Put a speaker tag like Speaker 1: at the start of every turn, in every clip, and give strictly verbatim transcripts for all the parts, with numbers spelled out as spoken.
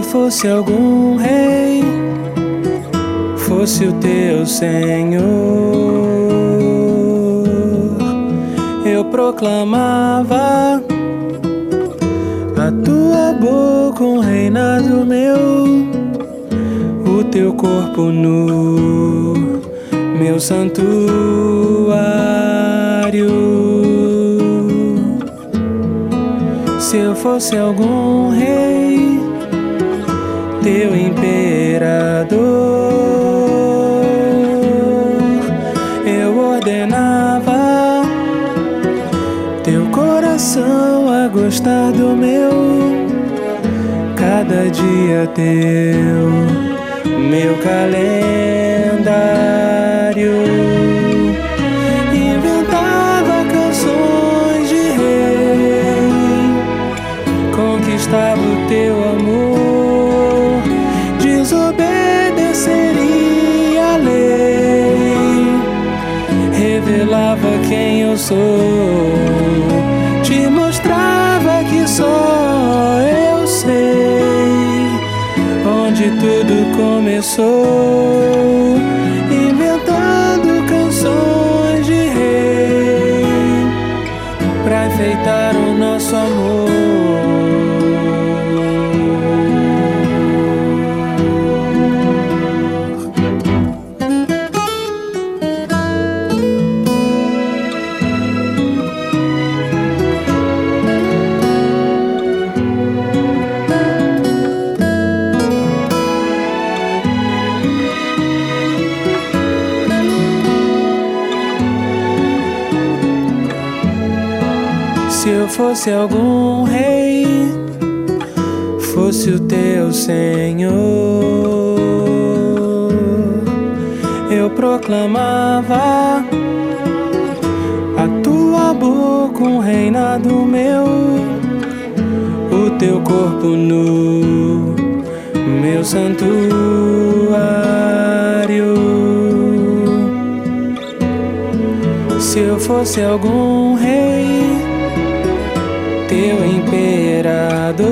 Speaker 1: eu fosse algum rei, fosse o teu Senhor, eu proclamava a tua boca, um reinado meu, o teu corpo nu, meu santuário. Se eu fosse algum rei, teu imperador, eu ordenava teu coração a gostar do meu, cada dia teu, meu calendário. Inventava canções de rei, conquistava o teu amor, desobedeceria a lei, revelava quem eu sou, te mostrava que só eu sei onde tudo começou, inventando canções de rei pra enfeitar o nosso amor. Se eu fosse algum rei, fosse o teu Senhor, eu proclamava a tua boca, um reinado meu, o teu corpo nu, meu santuário. Se eu fosse algum rei, teu imperador,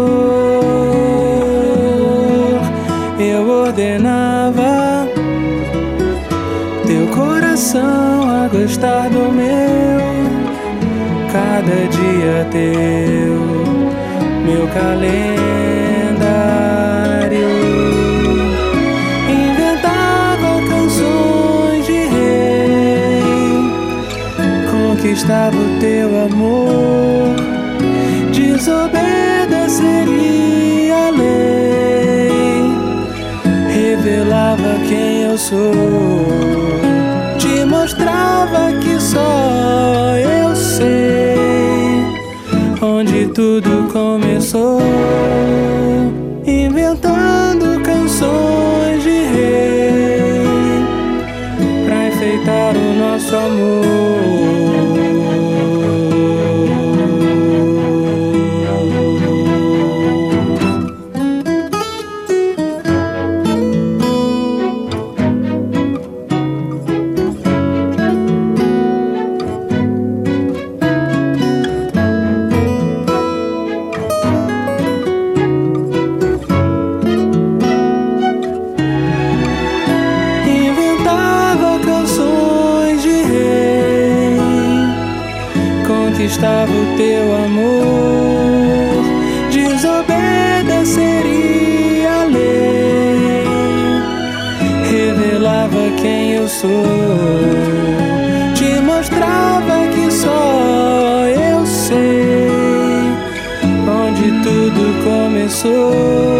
Speaker 1: eu ordenava teu coração a gostar do meu, cada dia teu, meu calendário. Inventava canções de rei, conquistava o teu amor, desobedeceria a lei, revelava quem eu sou, te mostrava que só eu sei onde tudo começou, inventando canções de rei pra enfeitar o nosso amor. Conquistava o teu amor, desobedeceria a lei, revelava quem eu sou, te mostrava que só eu sei onde tudo começou.